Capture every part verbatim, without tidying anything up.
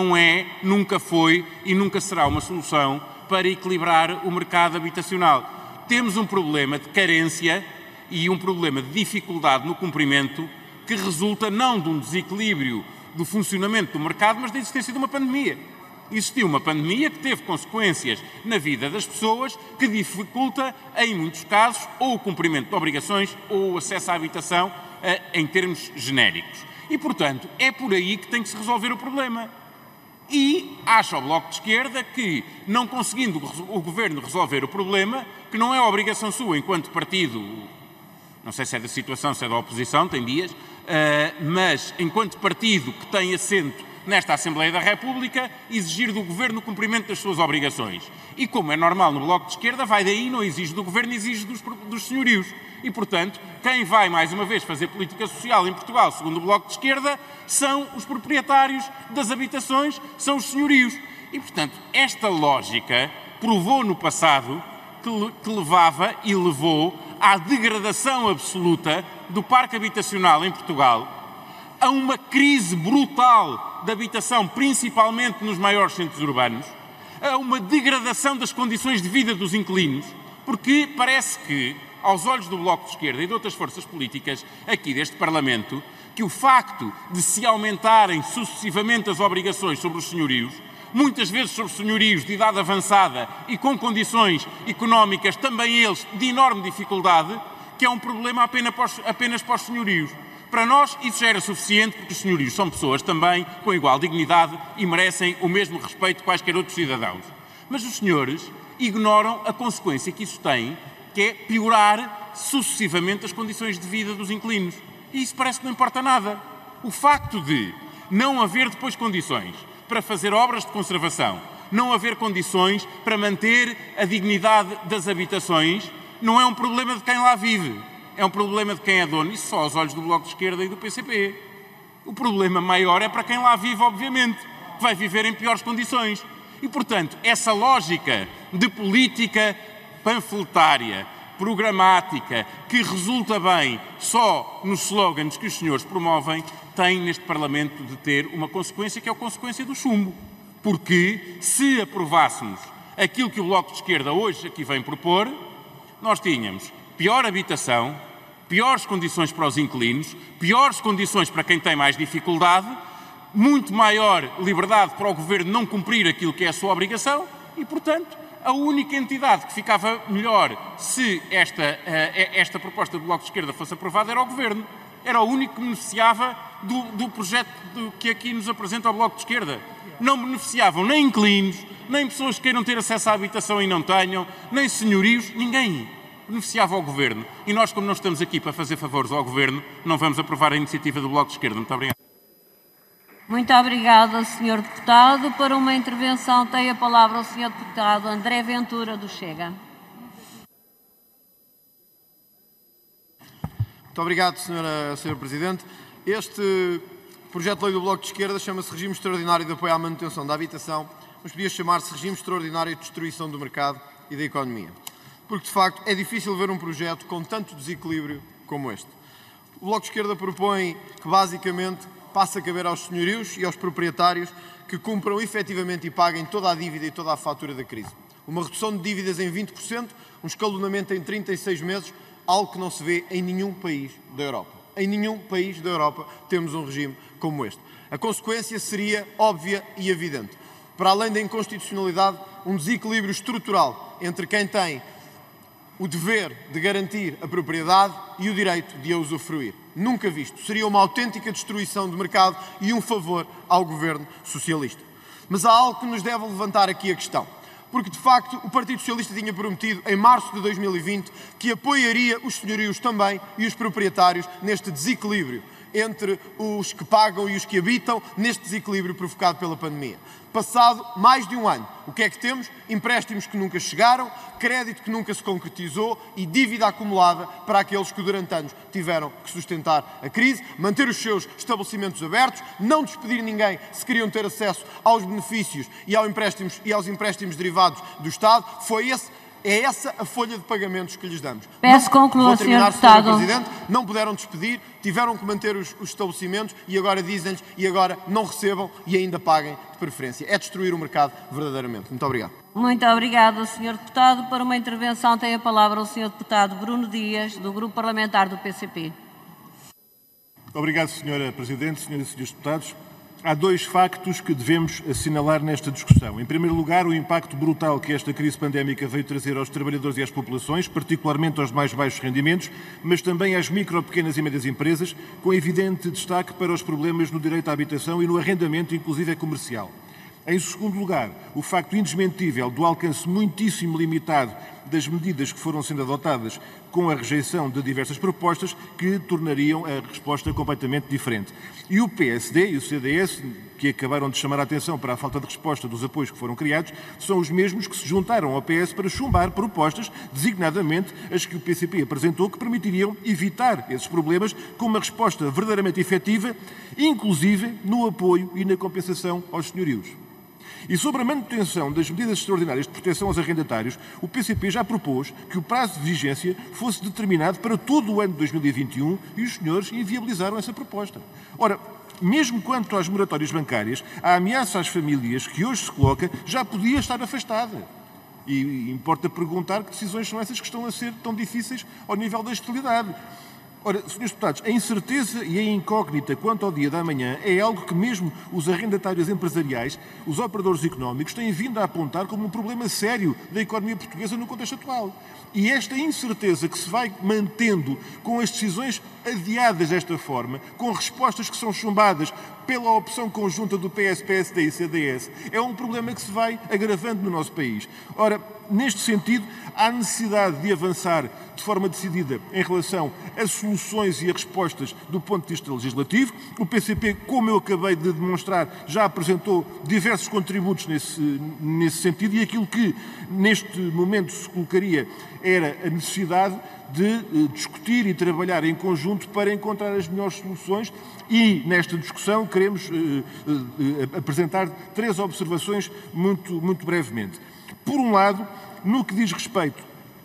não é, nunca foi e nunca será uma solução para equilibrar o mercado habitacional. Temos um problema de carência e um problema de dificuldade no cumprimento que resulta não de um desequilíbrio do funcionamento do mercado, mas da existência de uma pandemia. Existiu uma pandemia que teve consequências na vida das pessoas, que dificulta, em muitos casos, ou o cumprimento de obrigações ou o acesso à habitação em termos genéricos. E, portanto, é por aí que tem que se resolver o problema. E acha o Bloco de Esquerda que, não conseguindo o Governo resolver o problema, que não é obrigação sua, enquanto partido, não sei se é da situação, se é da oposição, tem dias, mas enquanto partido que tem assento nesta Assembleia da República, exigir do Governo o cumprimento das suas obrigações. E, como é normal no Bloco de Esquerda, vai daí, não exige do Governo, exige dos, dos senhorios. E, portanto, quem vai, mais uma vez, fazer política social em Portugal, segundo o Bloco de Esquerda, são os proprietários das habitações, são os senhorios. E, portanto, esta lógica provou no passado que, que levava e levou à degradação absoluta do parque habitacional em Portugal, a uma crise brutal de habitação, principalmente nos maiores centros urbanos, a uma degradação das condições de vida dos inquilinos, porque parece que, aos olhos do Bloco de Esquerda e de outras forças políticas aqui deste Parlamento, que o facto de se aumentarem sucessivamente as obrigações sobre os senhorios, muitas vezes sobre senhorios de idade avançada e com condições económicas, também eles, de enorme dificuldade, que é um problema apenas para os, apenas para os senhorios. Para nós isso já era suficiente, porque os senhorios são pessoas também com igual dignidade e merecem o mesmo respeito que quaisquer outros cidadãos. Mas os senhores ignoram a consequência que isso tem, que é piorar sucessivamente as condições de vida dos inquilinos. E isso parece que não importa nada. O facto de não haver depois condições para fazer obras de conservação, não haver condições para manter a dignidade das habitações, não é um problema de quem lá vive. É um problema de quem é dono, isso só aos olhos do Bloco de Esquerda e do P C P. O problema maior é para quem lá vive, obviamente, que vai viver em piores condições. E, portanto, essa lógica de política panfletária, programática, que resulta bem só nos slogans que os senhores promovem, tem neste Parlamento de ter uma consequência que é a consequência do chumbo. Porque, se aprovássemos aquilo que o Bloco de Esquerda hoje aqui vem propor, nós tínhamos pior habitação, piores condições para os inquilinos, piores condições para quem tem mais dificuldade, muito maior liberdade para o Governo não cumprir aquilo que é a sua obrigação e, portanto, a única entidade que ficava melhor se esta, esta proposta do Bloco de Esquerda fosse aprovada era o Governo. Era o único que beneficiava do, do projeto do, que aqui nos apresenta o Bloco de Esquerda. Não beneficiavam nem inquilinos, nem pessoas que queiram ter acesso à habitação e não tenham, nem senhorios, ninguém beneficiava ao Governo. E nós, como não estamos aqui para fazer favores ao Governo, não vamos aprovar a iniciativa do Bloco de Esquerda. Muito obrigado. Muito obrigada, senhor Deputado. Para uma intervenção tem a palavra o senhor Deputado André Ventura, do Chega. Muito obrigado, senhora, senhora Presidente. Este projeto de lei do Bloco de Esquerda chama-se Regime Extraordinário de Apoio à Manutenção da Habitação, mas podia chamar-se Regime Extraordinário de Destruição do Mercado e da Economia. Porque, de facto, é difícil ver um projeto com tanto desequilíbrio como este. O Bloco de Esquerda propõe que, basicamente, passe a caber aos senhorios e aos proprietários que cumpram efetivamente e paguem toda a dívida e toda a fatura da crise. Uma redução de dívidas em vinte por cento, um escalonamento em trinta e seis meses, algo que não se vê em nenhum país da Europa. Em nenhum país da Europa temos um regime como este. A consequência seria óbvia e evidente. Para além da inconstitucionalidade, um desequilíbrio estrutural entre quem tem o dever de garantir a propriedade e o direito de a usufruir. Nunca visto. Seria uma autêntica destruição do mercado e um favor ao governo socialista. Mas há algo que nos deve levantar aqui a questão. Porque, de facto, o Partido Socialista tinha prometido, em março de dois mil e vinte, que apoiaria os senhorios também e os proprietários neste desequilíbrio entre os que pagam e os que habitam, neste desequilíbrio provocado pela pandemia. Passado mais de um ano, o que é que temos? Empréstimos que nunca chegaram, crédito que nunca se concretizou e dívida acumulada para aqueles que durante anos tiveram que sustentar a crise, manter os seus estabelecimentos abertos, não despedir ninguém se queriam ter acesso aos benefícios e aos empréstimos, e aos empréstimos derivados do Estado. Foi esse É essa a folha de pagamentos que lhes damos. Peço conclua, senhor Deputado. senhor Presidente, não puderam despedir, tiveram que manter os, os estabelecimentos e agora dizem-lhes e agora não recebam e ainda paguem de preferência. É destruir o mercado verdadeiramente. Muito obrigado. Muito obrigada, senhor Deputado. Para uma intervenção tem a palavra o senhor Deputado Bruno Dias, do Grupo Parlamentar do P C P. Obrigado, senhora Presidente, senhoras e senhores deputados. Há dois factos que devemos assinalar nesta discussão. Em primeiro lugar, o impacto brutal que esta crise pandémica veio trazer aos trabalhadores e às populações, particularmente aos mais baixos rendimentos, mas também às micro, pequenas e médias empresas, com evidente destaque para os problemas no direito à habitação e no arrendamento, inclusive comercial. Em segundo lugar, o facto indesmentível do alcance muitíssimo limitado das medidas que foram sendo adotadas com a rejeição de diversas propostas que tornariam a resposta completamente diferente. E o P S D e o C D S, que acabaram de chamar a atenção para a falta de resposta dos apoios que foram criados, são os mesmos que se juntaram ao P S para chumbar propostas, designadamente as que o P C P apresentou, que permitiriam evitar esses problemas com uma resposta verdadeiramente efetiva, inclusive no apoio e na compensação aos senhorios. E sobre a manutenção das medidas extraordinárias de proteção aos arrendatários, o P C P já propôs que o prazo de vigência fosse determinado para todo o ano de dois mil e vinte e um e os senhores inviabilizaram essa proposta. Ora, mesmo quanto às moratórias bancárias, a ameaça às famílias que hoje se coloca já podia estar afastada. E importa perguntar que decisões são essas que estão a ser tão difíceis ao nível da estabilidade. Ora, senhores deputados, a incerteza e a incógnita quanto ao dia da manhã é algo que mesmo os arrendatários empresariais, os operadores económicos, têm vindo a apontar como um problema sério da economia portuguesa no contexto atual. E esta incerteza que se vai mantendo com as decisões adiadas desta forma, com respostas que são chumbadas pela opção conjunta do P S, P S D e C D S, é um problema que se vai agravando no nosso país. Ora, neste sentido, há necessidade de avançar de forma decidida em relação a soluções e a respostas do ponto de vista legislativo. O P C P, como eu acabei de demonstrar, já apresentou diversos contributos nesse, nesse sentido e aquilo que neste momento se colocaria era a necessidade de eh, discutir e trabalhar em conjunto para encontrar as melhores soluções e, nesta discussão, queremos eh, eh, apresentar três observações muito, muito brevemente. Por um lado, no que diz respeito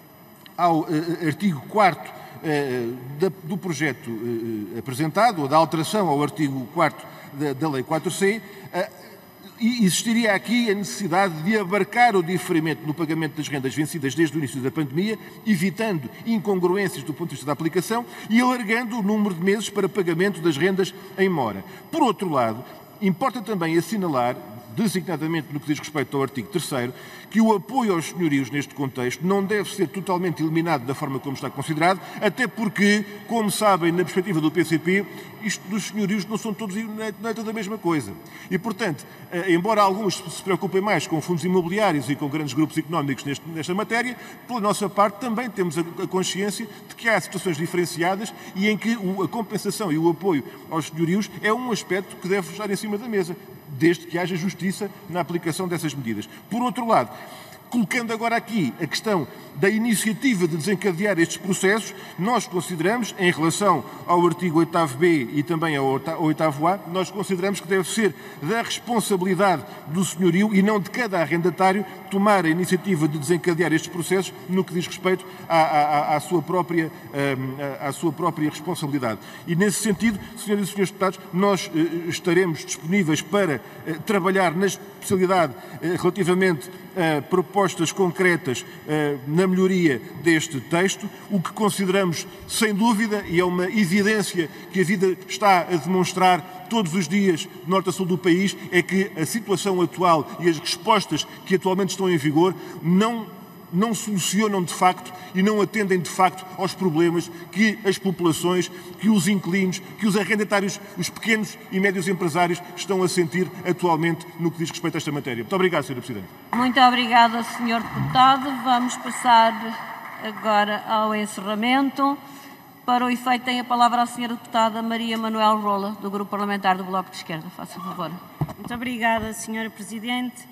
ao eh, artigo quarto eh, da, do projeto eh, apresentado, ou da alteração ao artigo quarto da, da Lei quatro C, eh, existiria aqui a necessidade de abarcar o diferimento no pagamento das rendas vencidas desde o início da pandemia, evitando incongruências do ponto de vista da aplicação e alargando o número de meses para pagamento das rendas em mora. Por outro lado, importa também assinalar, designadamente no que diz respeito ao artigo terceiro, que o apoio aos senhorios neste contexto não deve ser totalmente eliminado da forma como está considerado, até porque, como sabem, na perspectiva do P C P, isto dos senhorios não são todos, não é toda a mesma coisa. E, portanto, embora alguns se preocupem mais com fundos imobiliários e com grandes grupos económicos neste, nesta matéria, pela nossa parte também temos a, a consciência de que há situações diferenciadas e em que o, a compensação e o apoio aos senhorios é um aspecto que deve estar em cima da mesa, desde que haja justiça na aplicação dessas medidas. Por outro lado, colocando agora aqui a questão da iniciativa de desencadear estes processos, nós consideramos, em relação ao artigo oitavo B e também ao oitavo A, nós consideramos que deve ser da responsabilidade do senhorio e não de cada arrendatário tomar a iniciativa de desencadear estes processos no que diz respeito à, à, à, sua, própria, à, à sua própria responsabilidade. E nesse sentido, senhoras e senhores deputados, nós eh, estaremos disponíveis para eh, trabalhar na especialidade eh, relativamente a propostas concretas eh, na melhoria deste texto, o que consideramos, sem dúvida, e é uma evidência que a vida está a demonstrar todos os dias, de norte a sul do país, é que a situação atual e as respostas que atualmente estão em vigor não, não solucionam de facto e não atendem de facto aos problemas que as populações, que os inquilinos, que os arrendatários, os pequenos e médios empresários estão a sentir atualmente no que diz respeito a esta matéria. Muito obrigado, senhora Presidente. Muito obrigada, senhor Deputado. Vamos passar agora ao encerramento. Para o efeito, tem a palavra a senhora Deputada Maria Manuel Rola, do Grupo Parlamentar do Bloco de Esquerda. Faça favor. Muito obrigada, senhora Presidente.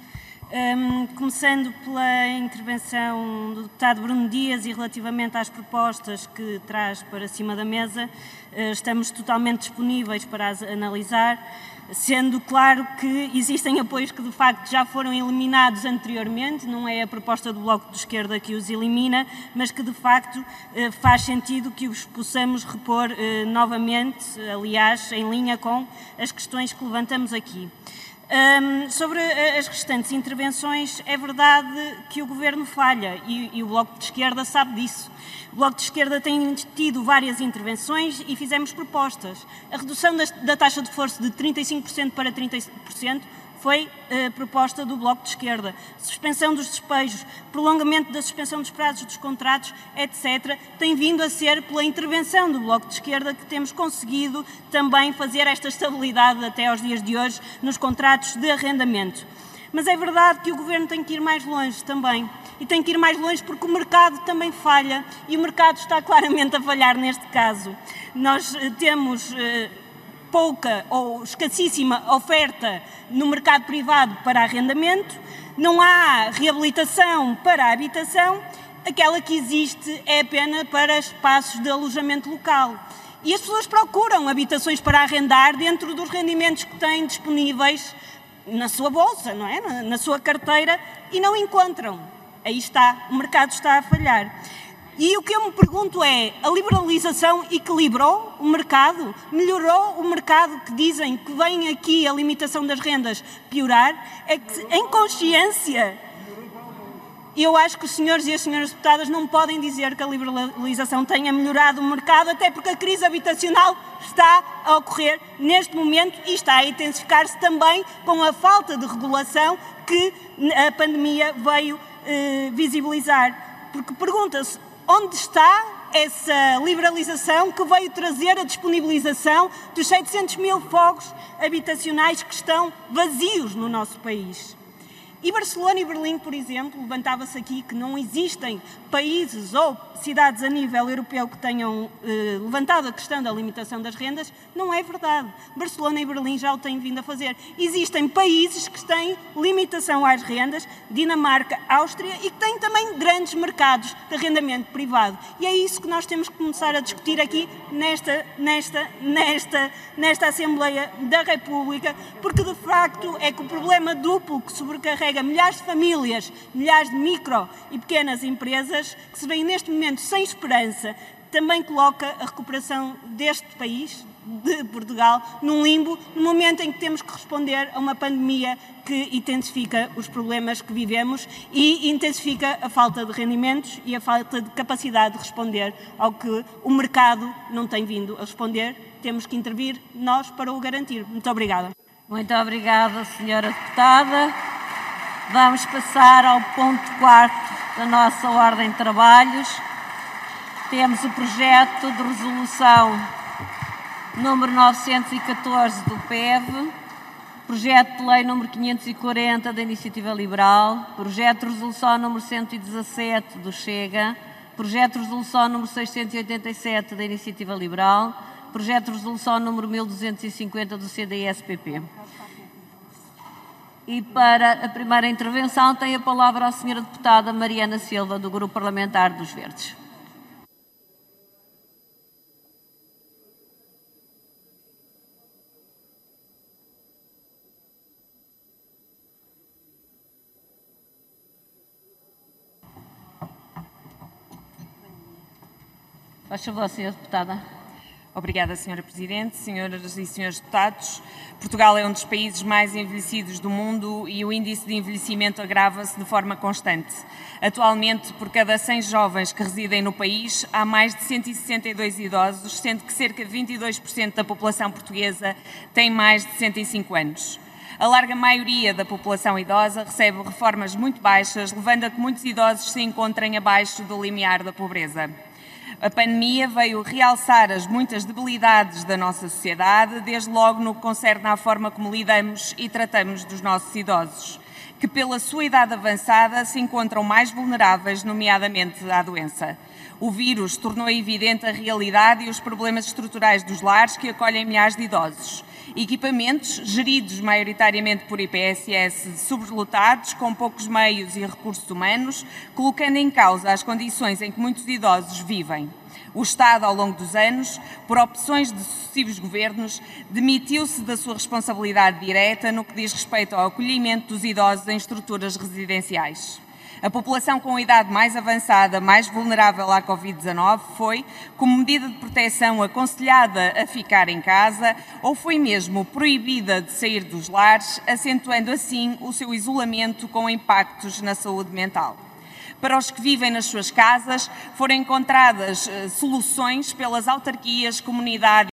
Um, começando pela intervenção do deputado Bruno Dias e relativamente às propostas que traz para cima da mesa, uh, estamos totalmente disponíveis para as analisar. sendo claro que existem apoios que de facto já foram eliminados anteriormente, não é a proposta do Bloco de Esquerda que os elimina, mas que de facto faz sentido que os possamos repor novamente, aliás, em linha com as questões que levantamos aqui. Um, sobre as restantes intervenções, é verdade que o Governo falha e, e o Bloco de Esquerda sabe disso. O Bloco de Esquerda tem tido várias intervenções e fizemos propostas. A redução da, da taxa de reforço de trinta e cinco por cento para trinta por cento foi uh, proposta do Bloco de Esquerda. Suspensão dos despejos, prolongamento da suspensão dos prazos dos contratos, etcétera, tem vindo a ser pela intervenção do Bloco de Esquerda que temos conseguido também fazer esta estabilidade até aos dias de hoje nos contratos de arrendamento. Mas é verdade que o Governo tem que ir mais longe também. E tem que ir mais longe porque o mercado também falha e o mercado está claramente a falhar neste caso. Nós uh, temos... Uh, pouca ou escassíssima oferta no mercado privado para arrendamento, não há reabilitação para a habitação, aquela que existe é apenas para espaços de alojamento local. E as pessoas procuram habitações para arrendar dentro dos rendimentos que têm disponíveis na sua bolsa, não é? na, na sua carteira, e não encontram. Aí está, o mercado está a falhar. E o que eu me pergunto é, a liberalização equilibrou o mercado? Melhorou o mercado que dizem que vem aqui a limitação das rendas piorar? É que, em consciência, eu acho que os senhores e as senhoras deputadas não podem dizer que a liberalização tenha melhorado o mercado, até porque a crise habitacional está a ocorrer neste momento e está a intensificar-se também com a falta de regulação que a pandemia veio eh, visibilizar. Porque pergunta-se, onde está essa liberalização que veio trazer a disponibilização dos seiscentos mil fogos habitacionais que estão vazios no nosso país? E Barcelona e Berlim, por exemplo, levantava-se aqui que não existem países ou cidades a nível europeu que tenham eh, levantado a questão da limitação das rendas. Não é verdade. Barcelona e Berlim já o têm vindo a fazer. Existem países que têm limitação às rendas, Dinamarca, Áustria, e que têm também grandes mercados de arrendamento privado. E é isso que nós temos que começar a discutir aqui nesta, nesta, nesta, nesta Assembleia da República, porque de facto é que o problema duplo que sobrecarrega milhares de famílias, milhares de micro e pequenas empresas que se veem neste momento sem esperança, também coloca a recuperação deste país, de Portugal, num limbo, no momento em que temos que responder a uma pandemia que intensifica os problemas que vivemos e intensifica a falta de rendimentos e a falta de capacidade de responder ao que o mercado não tem vindo a responder. Temos que intervir nós para o garantir. Muito obrigada. Muito obrigada, senhora deputada. Vamos passar ao ponto quarto da nossa ordem de trabalhos. Temos o projeto de resolução número novecentos e catorze do P E V, projeto de lei número quinhentos e quarenta da Iniciativa Liberal, projeto de resolução número cento e dezassete do Chega, projeto de resolução número seiscentos e oitenta e sete da Iniciativa Liberal, projeto de resolução número mil duzentos e cinquenta do C D S P P. E para a primeira intervenção tem a palavra a senhora deputada Mariana Silva, do Grupo Parlamentar dos Verdes. Faz favor, senhora deputada. Obrigada, senhora Presidente, senhoras e senhores deputados. Portugal é um dos países mais envelhecidos do mundo e o índice de envelhecimento agrava-se de forma constante. Atualmente, por cada cem jovens que residem no país, há mais de cento e sessenta e dois idosos, sendo que cerca de vinte e dois por cento da população portuguesa tem mais de sessenta e cinco anos. A larga maioria da população idosa recebe reformas muito baixas, levando a que muitos idosos se encontrem abaixo do limiar da pobreza. A pandemia veio realçar as muitas debilidades da nossa sociedade, desde logo no que concerne à forma como lidamos e tratamos dos nossos idosos, que pela sua idade avançada se encontram mais vulneráveis, nomeadamente à doença. O vírus tornou evidente a realidade e os problemas estruturais dos lares que acolhem milhares de idosos. Equipamentos geridos maioritariamente por I P S S sobrelotados, com poucos meios e recursos humanos, colocando em causa as condições em que muitos idosos vivem. O Estado, ao longo dos anos, por opções de sucessivos governos, demitiu-se da sua responsabilidade direta no que diz respeito ao acolhimento dos idosos em estruturas residenciais. A população com idade mais avançada, mais vulnerável à covid dezanove, foi, como medida de proteção, aconselhada a ficar em casa ou foi mesmo proibida de sair dos lares, acentuando assim o seu isolamento com impactos na saúde mental. Para os que vivem nas suas casas, foram encontradas uh, soluções pelas autarquias, comunidades